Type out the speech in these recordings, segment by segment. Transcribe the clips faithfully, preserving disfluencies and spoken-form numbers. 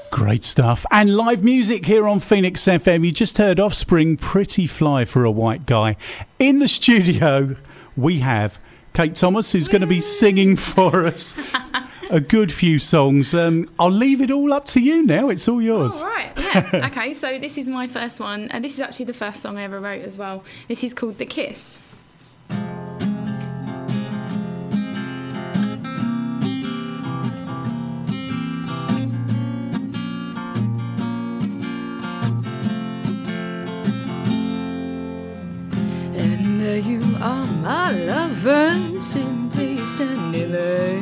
Great stuff. And live music here on Phoenix F M. You just heard Offspring, Pretty Fly for a White Guy. In the studio, we have Kate Thomas, who's going to be singing for us a good few songs. Um, I'll leave it all up to you now. It's all yours. All right. Yeah. Okay, so this is my first one. And this is actually the first song I ever wrote as well. This is called The Kiss. There you are, my lover, simply standing there.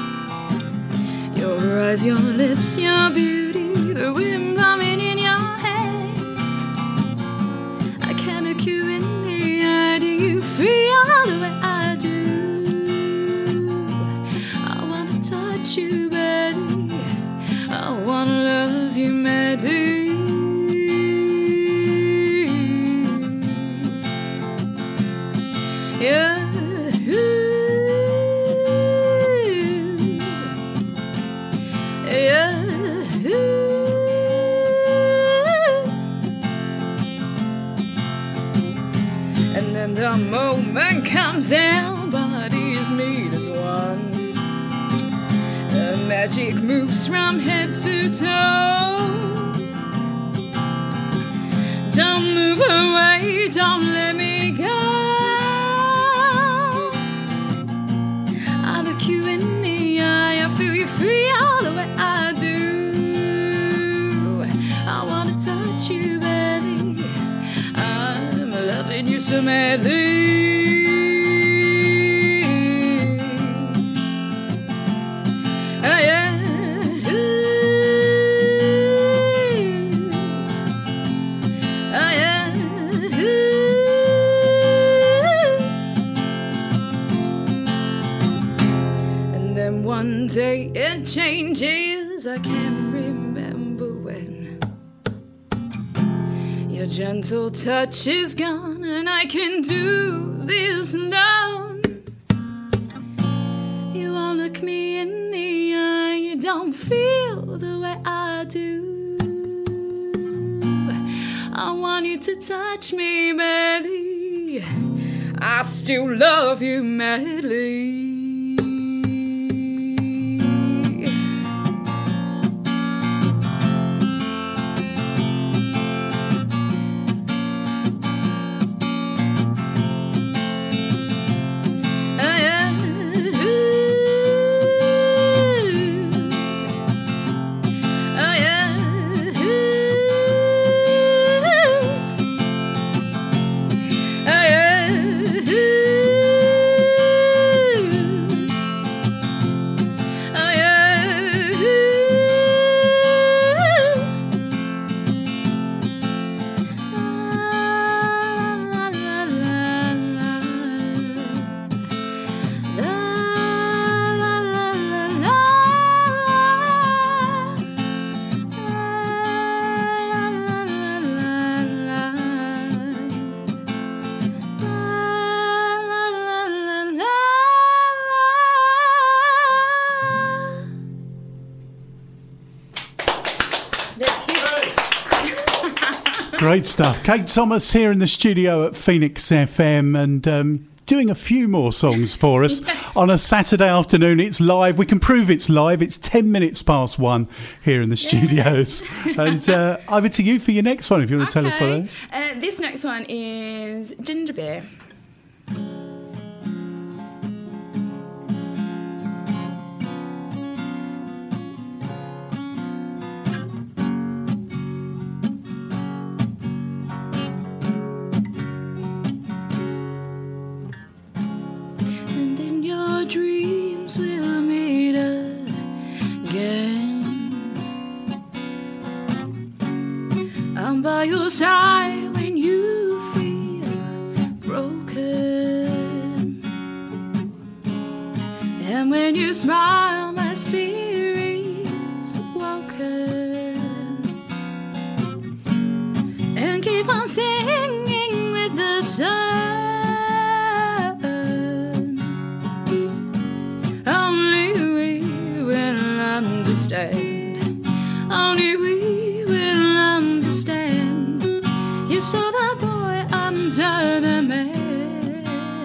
Your eyes, your lips, your beauty, the wind blowing in your hair. I can't look you in the eye, do you feel the way I do? I wanna touch you badly, I wanna love you madly. Yeah, yeah, and then the moment comes and bodies meet as one. The magic moves from head to toe. Don't move away, don't let me go. You in the eye, I feel you feel the way I do. I wanna touch you badly, I'm loving you so madly. Oh yeah. Oh yeah. One day it changes, I can't remember when. Your gentle touch is gone and I can do this alone. You won't look me in the eye, you don't feel the way I do. I want you to touch me madly, I still love you madly. Great stuff. Kate Thomas here in the studio at Phoenix F M and um, doing a few more songs for us on a Saturday afternoon. It's live. We can prove it's live. It's ten minutes past one here in the studios. And uh, over to you for your next one, if you want to okay. tell us what it is. Uh, this next one is Ginger Beer. Dreams will meet again. I'm by your side when you feel broken, and when you smile, my spirit's woken, and keep on singing with the sun. Understand only we will understand. You saw the boy under the man.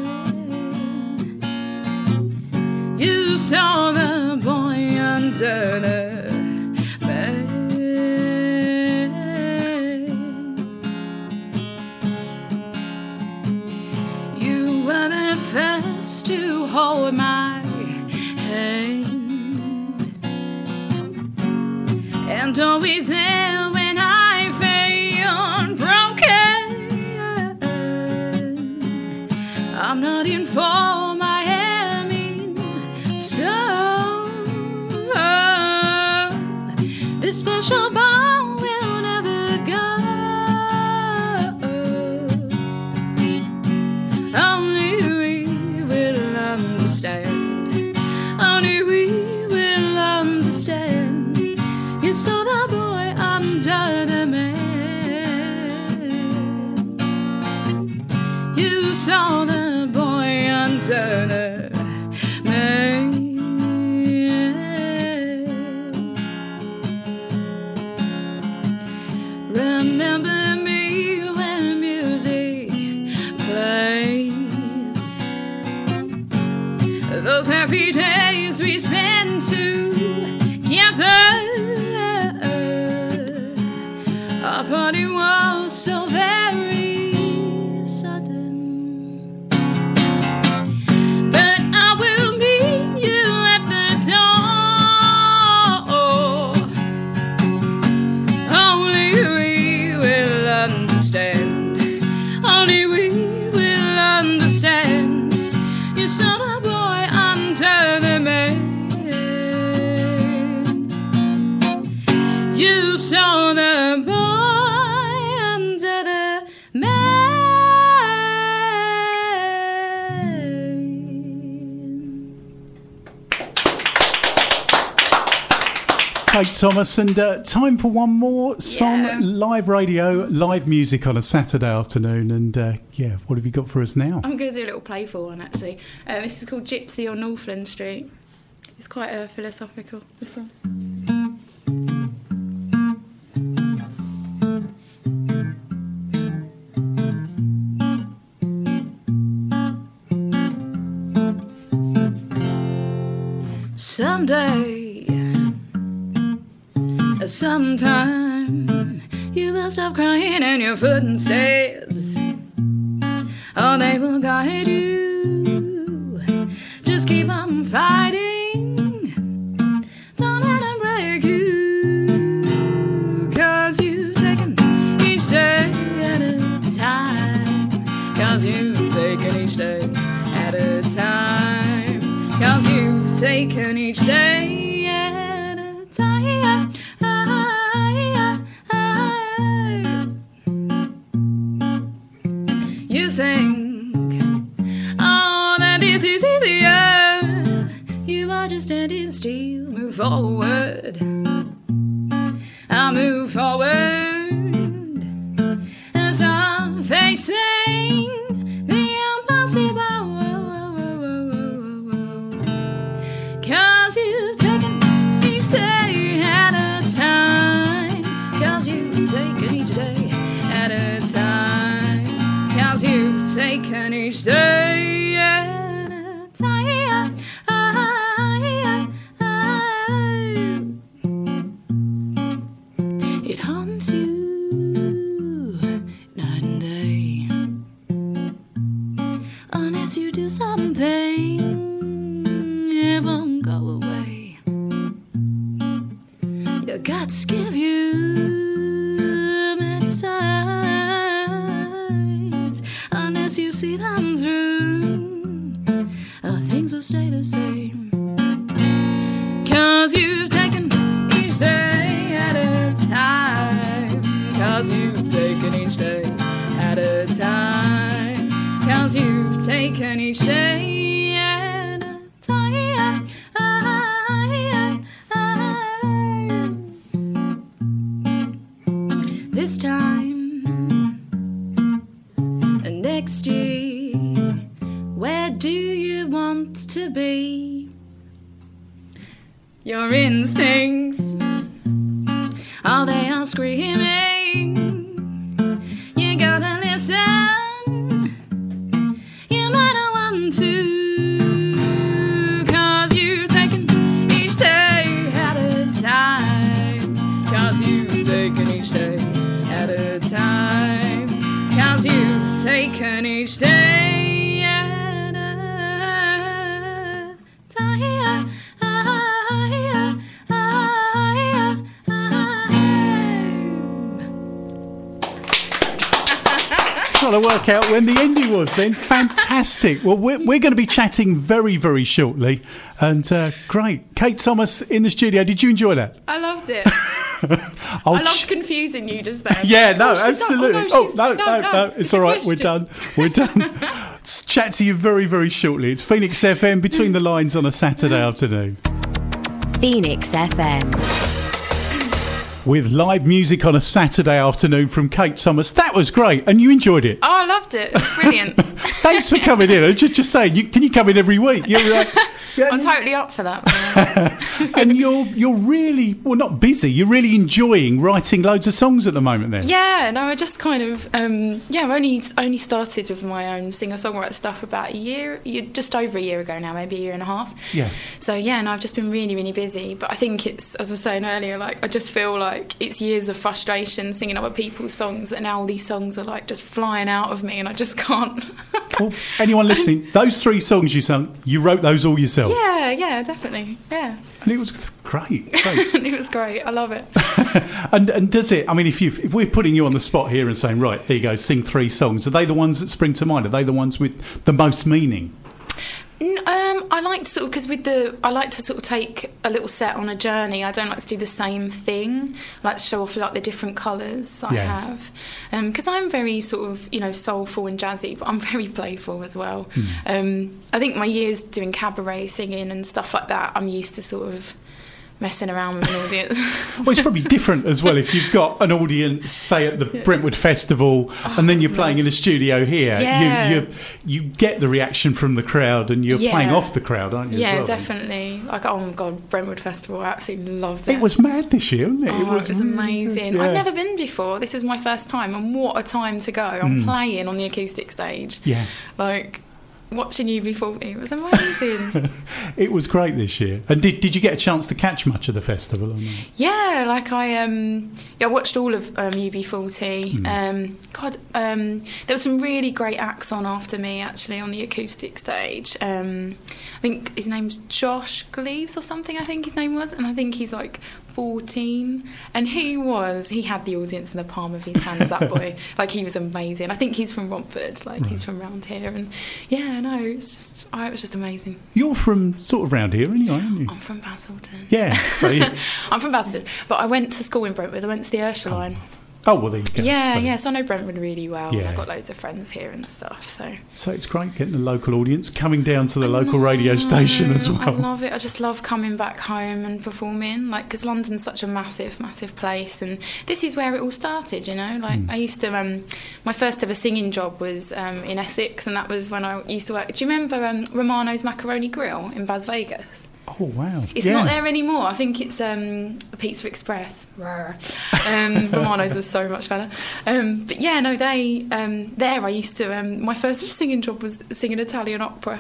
You saw the boy under the man. You were the first to hold my hand, and always there when I feel broken. I'm not in for Miami, so this special bond will never go. Only we will understand. Only we will understand. You saw the boy under the man. You saw the boy under the man. Remember me when music plays, those happy days we spent together. Our party was so very sudden, but I will meet you at the door. Only we will understand. Only we will understand. You saw the boy under the man. You saw the boy under the man. Kate Thomas, and uh, time for one more song. Yeah. Live radio, live music on a Saturday afternoon. And uh, yeah, what have you got for us now? I'm going to do a little playful one actually. Um, this is called Gypsy on Northland Street. It's quite uh, philosophical, this one. Someday, sometime, you will stop crying and your footsteps, oh, they will guide you. Just keep on fighting, don't let them break you, 'cause you've taken each day at a time, 'cause you've taken each day at a time, 'cause you've taken each day at a time. You think, oh, that this is easier. You are just standing still. Move forward. I'll move forward as I'm facing the impossible. 'Cause you've taken each day at a time. 'Cause you've taken each day at a time. 'Cause you've taken each day at a time. It haunts you night and day, unless you do something, it won't go away. Your guts give you many signs, unless you see them through, uh, things will stay the same. 'Cause you've taken each day at a time. 'Cause you've taken each day at a time. 'Cause you've taken each day at a time. This time next year, where do you want to be? Your instincts Oh, they are screaming. You gotta listen. You better want to. Cause you've taken each day at a time. Cause you've taken each day at a time. Cause you've taken each day at a time. Trying to work out when the ending was then. Fantastic. Well, we're, we're going to be chatting very, very shortly. And uh, great. Kate Thomas in the studio. Did you enjoy that? I loved it. I loved confusing you just then. Yeah, no, oh, absolutely. Oh, no, no, no, no, no, it's all right. We're done. We're done. Chat to you very, very shortly. It's Phoenix F M, Between the Lines on a Saturday afternoon. Phoenix F M. With live music on a Saturday afternoon from Kate Thomas. That was great. And you enjoyed it. Oh, I loved it. Brilliant. Thanks for coming in. I was just, just saying, you, can you come in every week? You're, uh, yeah, I'm totally up for that. And you're you're really, well, not busy, you're really enjoying writing loads of songs at the moment then. Yeah, no, I just kind of, um, yeah, I've only, only started with my own singer-songwriter stuff about a year, just over a year ago now, maybe a year and a half. Yeah. So, yeah, no, I've just been really, really busy. But I think it's, as I was saying earlier, like, I just feel like it's years of frustration singing other people's songs, and now all these songs are, like, just flying out of me, and I just can't. Well, anyone listening, those three songs you sung, you wrote those all yourself. Yeah, yeah, definitely, yeah. And it was great, great. It was great, I love it. and and does it, I mean, if you if we're putting you on the spot here and saying, right, there you go, sing three songs, are they the ones that spring to mind? Are they the ones with the most meaning? Um, I like to sort of, because with the, I like to sort of take a little set on a journey. I don't like to do the same thing. I like to show off like the different colours that Yeah. I have. Because I'm very sort of, you know, soulful and jazzy, but I'm very playful as well. Mm. Um, I think my years doing cabaret singing and stuff like that, I'm used to sort of messing around with an audience. Well, it's probably different as well if you've got an audience, say at the Brentwood Festival, Oh, and then you're that's playing in a studio here. Yeah. You, you you get the reaction from the crowd, and you're Yeah. playing off the crowd, aren't you? as Yeah, well? definitely. Like, oh my God, Brentwood Festival, I absolutely loved it. It was mad this year, wasn't it? Oh, it was, really amazing. good, yeah. I've never been before. This was my first time, and what a time to go. I'm Mm. playing on the acoustic stage. Yeah. Like, watching U B forty, it was amazing. It was great this year. And did did you get a chance to catch much of the festival or not? Yeah, like I um yeah, I watched all of um, U B forty. Mm. Um, God, um, there were some really great acts on after me actually on the acoustic stage. Um, I think his name's Josh Gleaves or something. I think his name was, and I think he's like fourteen, and he was he had the audience in the palm of his hands. That boy, like he was amazing. I think he's from Romford, like Right. he's from round here, and yeah, no, it's just oh, it was just amazing. You're from sort of round here anyway, aren't you? I'm from Basildon. Yeah. So you, I'm from Basildon, but I went to school in Brentwood. I went to the Ursuline. oh, well, there you go. Yeah, so, yeah, so I know Brentwood really well. And Yeah. I've got loads of friends here and stuff, so... So it's great getting a local audience coming down to the local radio station as well. I love it. I just love coming back home and performing, like, because London's such a massive, massive place, and this is where it all started, you know? Like, Mm. I used to... Um, my first ever singing job was um, in Essex, and that was when I used to work... Do you remember um, Romano's Macaroni Grill in Bas Vegas? Oh, wow. It's yeah. not there anymore. I think it's um, a Pizza Express. um, Romano's is so much better. Um, but yeah, no, they um, there. I used to. Um, my first singing job was singing Italian opera.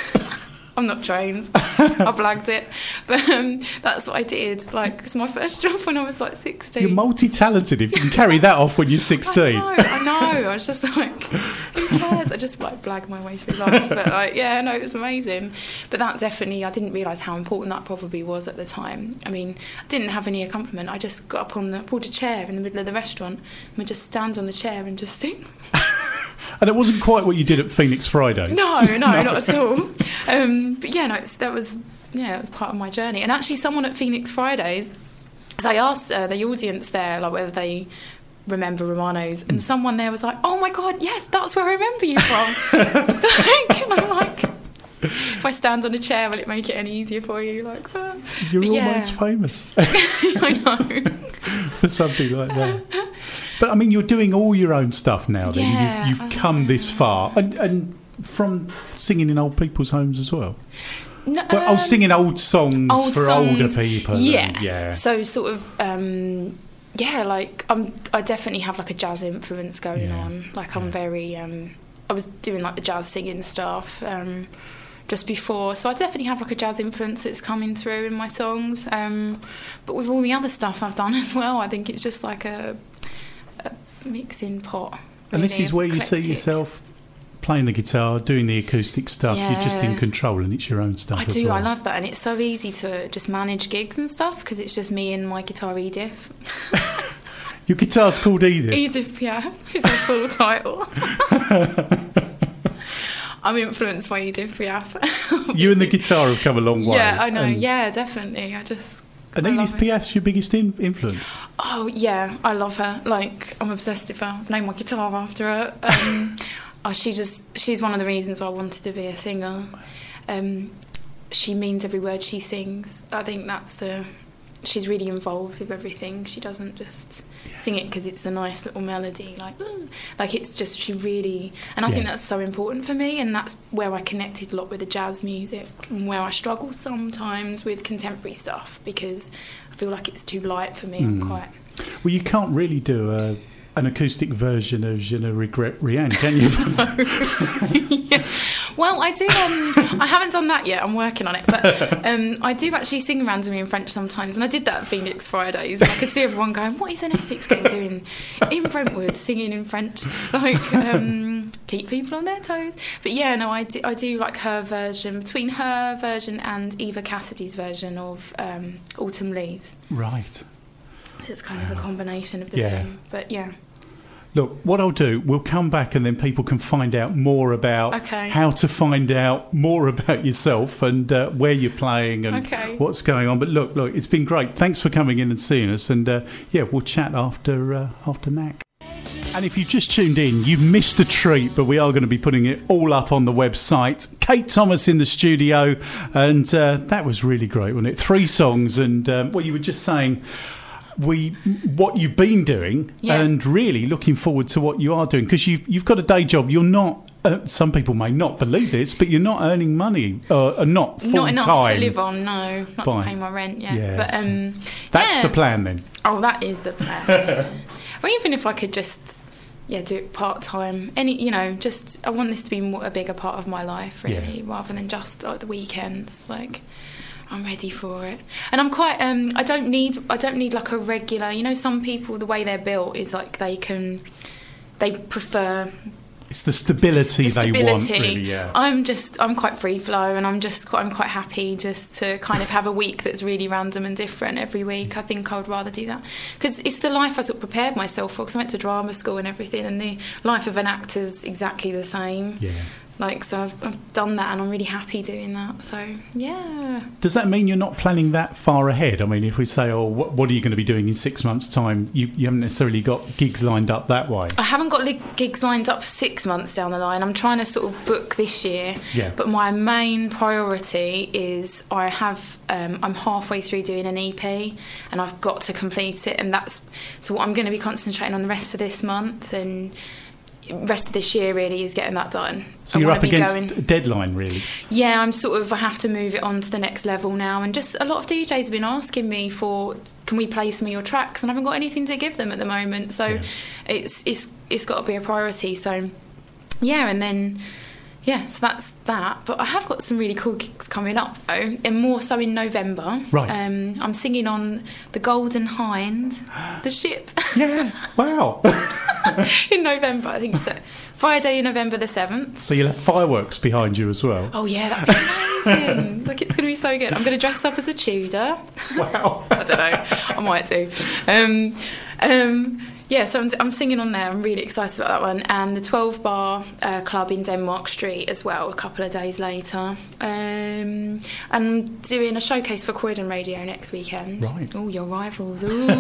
I'm not trained. I blagged it, but um, that's what I did. Like, it's my first job when I was like sixteen. You're multi-talented if you can carry that off when you're sixteen. I know, I know. I was just like, who cares? I just like blag my way through life. But like, yeah, no, it was amazing. But that definitely, I didn't realise how important that probably was at the time. I mean, I didn't have any accompaniment. I just got up on the, pulled a chair in the middle of the restaurant and would just stand on the chair and just sing. And it wasn't quite what you did at Phoenix Friday. No, no, no. not at all. Um, but yeah, no, it's, that was yeah, that was part of my journey. And actually, someone at Phoenix Fridays, so I asked uh, the audience there, like whether they remember Romano's, and someone there was like, "Oh my God, yes, that's where I remember you from." Like, and I'm like, if I stand on a chair, will it make it any easier for you? Like, uh, You're but yeah. almost famous I know. for something like that. But I mean, you're doing all your own stuff now. Then Yeah, you, you've I come love this it. far, and and from singing in old people's homes as well. No, Well, I was um, singing old songs old for songs, older people. Yeah, and- yeah. So sort of, um, yeah, like I'm, I definitely have like a jazz influence going Yeah. on. Like I'm Yeah. very, um, I was doing like the jazz singing stuff um, just before, so I definitely have like a jazz influence that's coming through in my songs. Um, but with all the other stuff I've done as well, I think it's just like a, a mixing pot. And this really, is of where you see eclectic. yourself playing the guitar, doing the acoustic stuff. You're just in Yeah. control, and it's your own stuff I as do, well. I love that, and it's so easy to just manage gigs and stuff because it's just me and my guitar Edith. Your guitar's called Edith. Edith Piaf is her full title. I'm influenced by Edith Piaf. You and the guitar have come a long way. Yeah, I know. And, yeah, definitely. I just. and I Edith love it. Piaf's your biggest in- influence. Oh yeah, I love her. Like I'm obsessed with her. I've named my guitar after her. Um, oh, she just she's one of the reasons why I wanted to be a singer. Um, she means every word she sings. I think that's the. She's really involved with everything. She doesn't just sing it because it's a nice little melody. Like, "Ooh." Like it's just she really. And I think Yeah. that's so important for me. And that's where I connected a lot with the jazz music, and where I struggle sometimes with contemporary stuff because I feel like it's too light for me. I'm quite. Well, you can't really do a, an acoustic version of Je ne regrette rien, can you? Yeah. Well, I do. Um, I haven't done that yet. I'm working on it, but um, I do actually sing randomly in French sometimes, and I did that at Phoenix Fridays. And I could see everyone going, "What is an Essex girl doing in Brentwood singing in French?" Like, um, keep people on their toes. But yeah, no, I do. I do like her version, between her version and Eva Cassidy's version of um, Autumn Leaves. Right. So it's kind of a combination of the Yeah. two. But yeah. Look, what I'll do, we'll come back and then people can find out more about Okay. how to find out more about yourself and uh, where you're playing and Okay. what's going on. But look, look, it's been great. Thanks for coming in and seeing us. And uh, yeah, we'll chat after uh, after Knack. And if you've just tuned in, you've missed a treat, but we are going to be putting it all up on the website. Kate Thomas in the studio, and uh, that was really great, wasn't it? Three songs, and um, what you were just saying, we what you've been doing, Yeah. and really looking forward to what you are doing, because you've, you've got a day job. You're not, uh, some people may not believe this, but you're not earning money, uh, not full Not enough time. to live on, no. Not Fine. to pay my rent, yeah. Yes. But um, That's yeah. the plan then. Oh, that is the plan. Yeah. Or even if I could just, yeah, do it part time. Any, you know, just I want this to be more, a bigger part of my life, really, Yeah. rather than just like the weekends. Like, I'm ready for it, and I'm quite. Um, I don't need. I don't need like a regular. You know, some people the way they're built is like they can. They prefer It's the stability, the they want, stability. really, yeah. I'm just, I'm quite free flow, and I'm just, quite, I'm quite happy just to kind of have a week that's really random and different every week. I think I would rather do that because it's the life I sort of prepared myself for. Because I went to drama school and everything, and the life of an actor's exactly the same. Yeah. Like, so I've, I've done that, and I'm really happy doing that. So yeah. Does that mean you're not planning that far ahead? I mean, if we say, oh, what, what are you going to be doing in six months' time? You, you haven't necessarily got gigs lined up that way. I haven't got li- gigs lined up for six months down the line. I'm trying to sort of book this year. Yeah. But my main priority is I have, um, I'm halfway through doing an E P and I've got to complete it. And that's, so what I'm going to be concentrating on the rest of this month and rest of this year really is getting that done. So I you're wanna up be against going- a deadline, really. Yeah, I'm sort of, I have to move it on to the next level now. And just a lot of D Js have been asking me for, can we play some of your tracks? And I haven't got anything to give them at the moment. So Yeah. it's it's it's got to be a priority. So yeah, and then, yeah, so that's that. But I have got some really cool gigs coming up, though, and more so in November. Right. Um, I'm singing on the Golden Hind, the ship, Yeah. Wow. in November. I think it's a Friday, November the seventh. So you'll have fireworks behind you as well. Oh yeah, that'd be amazing. Like, it's going to be so good. I'm going to dress up as a Tudor. Wow. I don't know. I might do. Um, um, yeah, so I'm, I'm singing on there. I'm really excited about that one. And the twelve Bar uh, Club in Denmark Street as well, a couple of days later. Um, and doing a showcase for Croydon Radio next weekend. Right. Oh, your rivals. Ooh.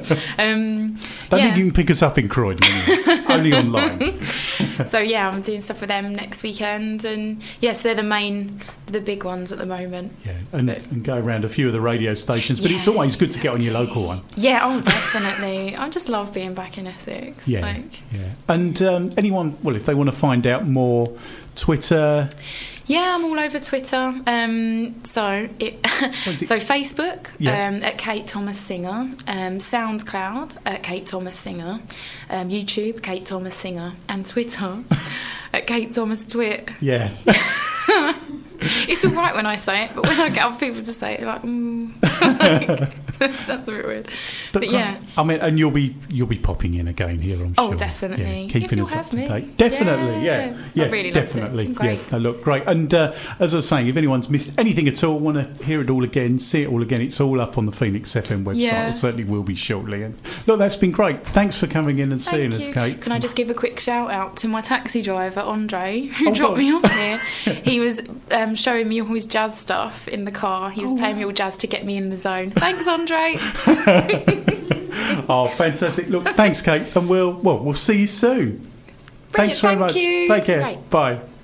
um, Don't yeah. think you can pick us up in Croydon. Only online. So yeah, I'm doing stuff with them next weekend. And yes, yeah, so they're the main, the big ones at the moment. Yeah, and, But- and go around a few of the radio stations. But Yeah. it's always good to get on your local one. Yeah, oh, definitely. I just love being back in Essex. Yeah, Like, yeah. And um, anyone, well, if they want to find out more, Twitter, Yeah, I'm all over Twitter. Um, so it, it? so Facebook Yeah. um, at Kate Thomas Singer, um, SoundCloud at Kate Thomas Singer, um, YouTube Kate Thomas Singer, and Twitter at Kate Thomas Twit. Yeah. It's all right when I say it, but when I get other people to say it, like, mm. like sounds a bit weird. But, but yeah, I mean, and you'll be you'll be popping in again here, I'm oh, sure. definitely. Yeah, keeping if us up have to me. date. Definitely, yeah, yeah. yeah, I really definitely. loved it. It's been great. Yeah, no, look, great. And uh, as I was saying, if anyone's missed anything at all, want to hear it all again, see it all again, it's all up on the Phoenix F M website. Yeah. It certainly will be shortly. And look, that's been great. Thanks for coming in and Thank seeing you. us, Kate. Can I just give a quick shout out to my taxi driver, Andre, who Oh, dropped God. me off here? He was um, showing me all his jazz stuff in the car. He was Oh, playing wow. me all jazz to get me in the zone. Thanks, Andre. Oh, fantastic. Look, thanks, Kate. And we'll, well, we'll see you soon. Thanks very Thank much. you. Take It's care. great. Bye.